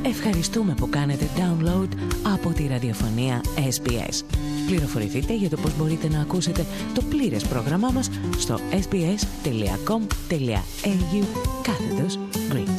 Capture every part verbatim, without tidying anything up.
Ευχαριστούμε που κάνετε download από τη ραδιοφωνία ες μπι ες. Πληροφορηθείτε για το πώς μπορείτε να ακούσετε το πλήρες πρόγραμμά μας στο sbs.com.au κάθετος Greek.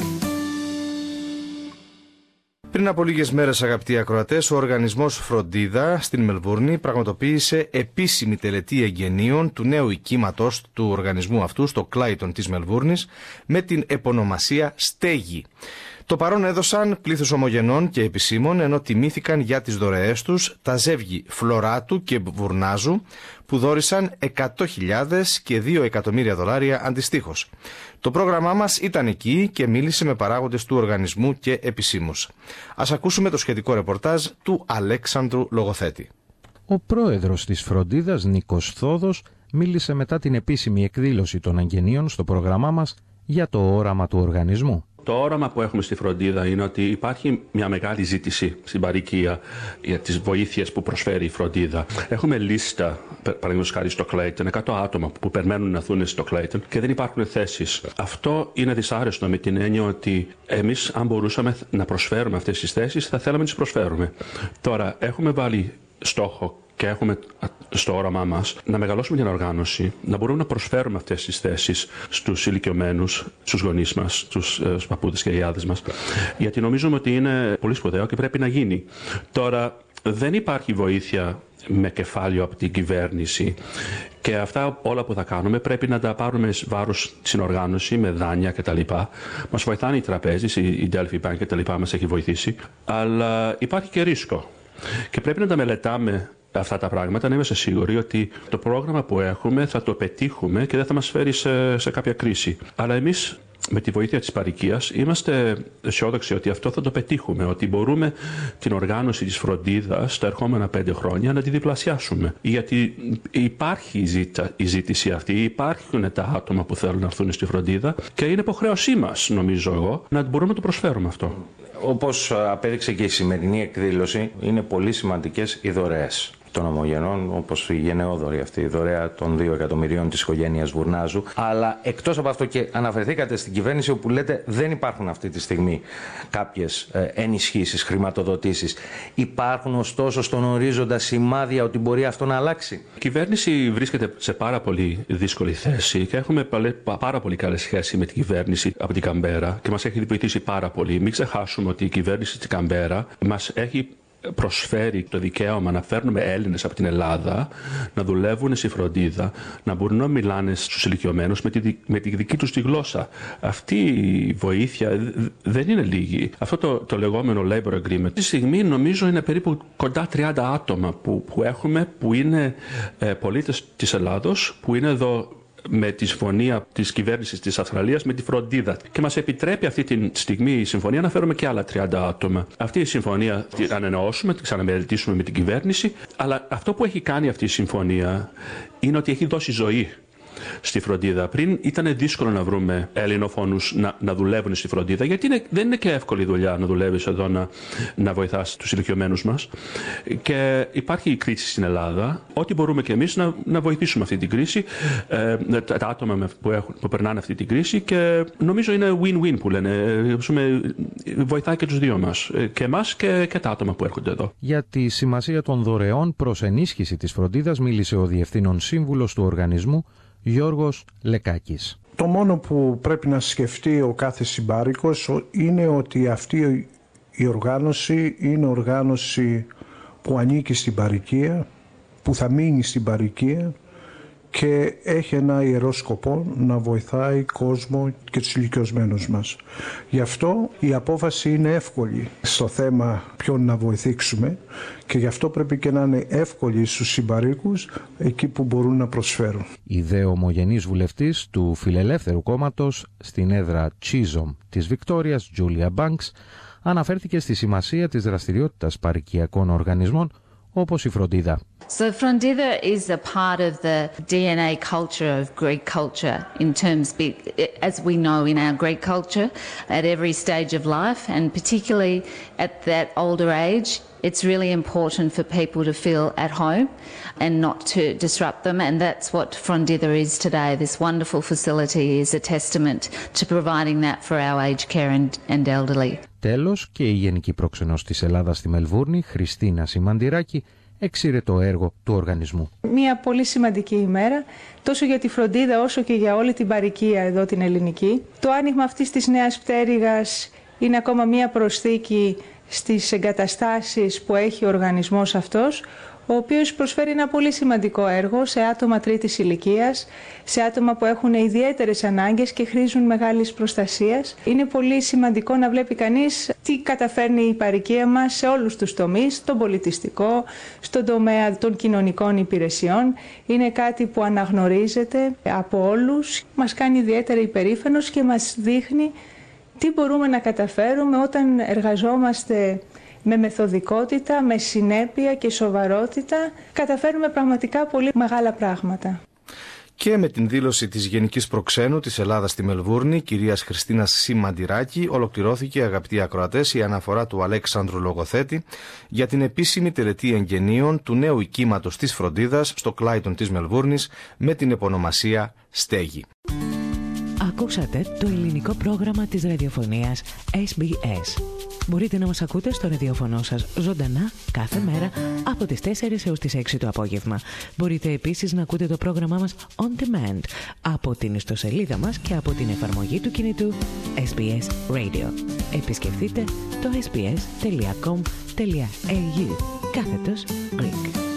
Πριν από λίγες μέρες, αγαπητοί ακροατές, ο οργανισμός Φροντίδα στην Μελβούρνη πραγματοποίησε επίσημη τελετή εγγενείων του νέου οικίματος του οργανισμού αυτού στο Κλάιτον της Μελβούρνης με την επωνομασία Στέγη. Το παρόν έδωσαν πλήθος ομογενών και επισήμων, ενώ τιμήθηκαν για τις δωρεές τους τα ζεύγη Φλωράτου και Βουρνάζου που δώρισαν εκατό χιλιάδες και δύο εκατομμύρια δολάρια αντιστοίχως. Το πρόγραμμά μας ήταν εκεί και μίλησε με παράγοντες του οργανισμού και επισήμους. Ας ακούσουμε το σχετικό ρεπορτάζ του Αλέξανδρου Λογοθέτη. Ο πρόεδρος της Φροντίδας, Νίκος Θόδος, μίλησε μετά την επίσημη εκδήλωση των εγγενείων στο πρόγραμμά μας για το όραμα του οργανισμού. Το όραμα που έχουμε στη Φροντίδα είναι ότι υπάρχει μια μεγάλη ζήτηση στην παροικία για τις βοήθειες που προσφέρει η Φροντίδα. Έχουμε λίστα, παραδείγματος χάρη στο Κλέιτον, εκατό άτομα που περιμένουν να έρθουν στο Κλέιτον και δεν υπάρχουν θέσεις. Αυτό είναι δυσάρεστο με την έννοια ότι εμείς, αν μπορούσαμε να προσφέρουμε αυτές τις θέσεις, θα θέλαμε να τις προσφέρουμε. Τώρα, έχουμε βάλει στόχο και έχουμε στο όραμά μας να μεγαλώσουμε την οργάνωση, να μπορούμε να προσφέρουμε αυτές τις θέσεις στους ηλικιωμένους, στους γονείς μας, στους, στους παππούδες και γιάδες μας, γιατί νομίζουμε ότι είναι πολύ σπουδαίο και πρέπει να γίνει. Τώρα, δεν υπάρχει βοήθεια με κεφάλαιο από την κυβέρνηση και αυτά όλα που θα κάνουμε πρέπει να τα πάρουμε βάρος στην οργάνωση με δάνεια κτλ. Μας βοηθάνε οι τραπέζες, η Delphi Bank κτλ. Μας έχει βοηθήσει, αλλά υπάρχει και ρίσκο και πρέπει να τα μελετάμε αυτά τα πράγματα, να είμαστε σίγουροι ότι το πρόγραμμα που έχουμε θα το πετύχουμε και δεν θα μας φέρει σε, σε κάποια κρίση. Αλλά εμείς, με τη βοήθεια της παροικίας, είμαστε αισιόδοξοι ότι αυτό θα το πετύχουμε, ότι μπορούμε την οργάνωση της Φροντίδας τα ερχόμενα πέντε χρόνια να τη διπλασιάσουμε. Γιατί υπάρχει η, ζήτα, η ζήτηση αυτή, υπάρχουν τα άτομα που θέλουν να έρθουν στη Φροντίδα και είναι υποχρέωσή μας, νομίζω εγώ, να μπορούμε να το προσφέρουμε αυτό. Όπως απέδειξε και η σημερινή εκδήλωση, είναι πολύ σημαντικές οι δωρεές των ομογενών, όπως η γενναιόδωρη αυτή, η δωρεά των δύο εκατομμυρίων της οικογένειας Βουρνάζου. Αλλά εκτός από αυτό, και αναφερθήκατε στην κυβέρνηση, όπου λέτε δεν υπάρχουν αυτή τη στιγμή κάποιες ενισχύσεις, χρηματοδοτήσεις. Υπάρχουν ωστόσο στον ορίζοντα σημάδια ότι μπορεί αυτό να αλλάξει? Η κυβέρνηση βρίσκεται σε πάρα πολύ δύσκολη θέση και έχουμε πάρα πολύ καλή σχέση με την κυβέρνηση από την Καμπέρα και μας έχει βοηθήσει πάρα πολύ. Μην ξεχάσουμε ότι η κυβέρνηση της Καμπέρα μας έχει προσφέρει το δικαίωμα να φέρνουμε Έλληνες από την Ελλάδα να δουλεύουν στη Φροντίδα, να μπορούν να μιλάνε στους ηλικιωμένους με τη, με τη δική τους τη γλώσσα. Αυτή η βοήθεια δεν είναι λίγη. Αυτό το, το λεγόμενο labor agreement, τη στιγμή νομίζω είναι περίπου κοντά τριάντα άτομα που, που έχουμε, που είναι ε, πολίτες της Ελλάδος, που είναι εδώ με τη συμφωνία της κυβέρνησης της Αυστραλίας με τη Φροντίδα. Και μας επιτρέπει αυτή τη στιγμή η συμφωνία να φέρουμε και άλλα τριάντα άτομα. Αυτή η συμφωνία την ανανεώσουμε, την ξαναμελετήσουμε με την κυβέρνηση. Αλλά αυτό που έχει κάνει αυτή η συμφωνία είναι ότι έχει δώσει ζωή στη Φροντίδα. Πριν ήταν δύσκολο να βρούμε ελληνοφόνους να, να δουλεύουν στη Φροντίδα, γιατί είναι, δεν είναι και εύκολη δουλειά να δουλεύεις εδώ, να, να βοηθάς τους ηλικιωμένους μας. Και υπάρχει η κρίση στην Ελλάδα. Ό,τι μπορούμε και εμείς να, να βοηθήσουμε αυτή την κρίση, ε, τα, τα άτομα που, έχουν, που περνάνε αυτή την κρίση, και νομίζω είναι win-win που λένε. Πούμε, βοηθάει και τους δύο μας, και εμάς και, και τα άτομα που έρχονται εδώ. Για τη σημασία των δωρεών προς ενίσχυση της Φροντίδας μίλησε ο Διευθύνων Σύμβουλος του οργανισμού, Γιώργος Λεκάκης. Το μόνο που πρέπει να σκεφτεί ο κάθε συμπάρικος είναι ότι αυτή η οργάνωση είναι οργάνωση που ανήκει στην παροικία, που θα μείνει στην παροικία και έχει ένα ιερό σκοπό να βοηθάει κόσμο και τους ηλικιωμένους μας. Γι' αυτό η απόφαση είναι εύκολη στο θέμα ποιον να βοηθήσουμε και γι' αυτό πρέπει και να είναι εύκολη στους συμπαρίκους εκεί που μπορούν να προσφέρουν. Η δε ομογενής βουλευτής του Φιλελεύθερου Κόμματος στην έδρα Chisholm της Βικτόριας, Τζούλια Μπάνκς, αναφέρθηκε στη σημασία της δραστηριότητας παροικιακών οργανισμών όπως η Φροντίδα. So Frondida is a part of the D N A culture of Greek culture in terms, as we know in our Greek culture, at every stage of life, and particularly at that older age, it's really important for people to feel at home and not to disrupt them, and that's what Frondida is today. This wonderful facility is a testament to providing that for our aged care and, and elderly. Τέλος, και η Γενική Πρόξενος της Ελλάδας στη Μελβούρνη, Χριστίνα Σιμαντηράκη, έξηρε το έργο του οργανισμού. Μια πολύ σημαντική ημέρα, τόσο για τη Φροντίδα όσο και για όλη την παροικία εδώ την ελληνική. Το άνοιγμα αυτής της νέας πτέρυγας είναι ακόμα μια προσθήκη στις εγκαταστάσεις που έχει ο οργανισμός αυτός, ο οποίος προσφέρει ένα πολύ σημαντικό έργο σε άτομα τρίτης ηλικίας, σε άτομα που έχουν ιδιαίτερες ανάγκες και χρήζουν μεγάλης προστασίας. Είναι πολύ σημαντικό να βλέπει κανείς τι καταφέρνει η παροικία μας σε όλους τους τομείς, στον πολιτιστικό, στον τομέα των κοινωνικών υπηρεσιών. Είναι κάτι που αναγνωρίζεται από όλους, μας κάνει ιδιαίτερα υπερήφανος και μας δείχνει τι μπορούμε να καταφέρουμε όταν εργαζόμαστε με μεθοδικότητα, με συνέπεια και σοβαρότητα, καταφέρουμε πραγματικά πολύ μεγάλα πράγματα. Και με την δήλωση της Γενικής Προξένου της Ελλάδας στη Μελβούρνη, κυρίας Χριστίνας Σιμαντηράκη, ολοκληρώθηκε, αγαπητοί ακροατές, η αναφορά του Αλέξανδρου Λογοθέτη για την επίσημη τελετή εγγενείων του νέου οικίματος της Φροντίδας στο Κλάιτον της Μελβούρνης με την επωνομασία Στέγη. Ακούσατε το ελληνικό πρόγραμμα της ραδιοφωνίας ες μπι ες. Μπορείτε να μας ακούτε στο ραδιοφωνό σας ζωντανά κάθε μέρα από τις τέσσερις έως τις έξι το απόγευμα. Μπορείτε επίσης να ακούτε το πρόγραμμά μας on demand από την ιστοσελίδα μας και από την εφαρμογή του κινητού ες μπι ες Radio. Επισκεφτείτε το ες μπι ες τελεία κομ τελεία έι γιου κάθετος Greek.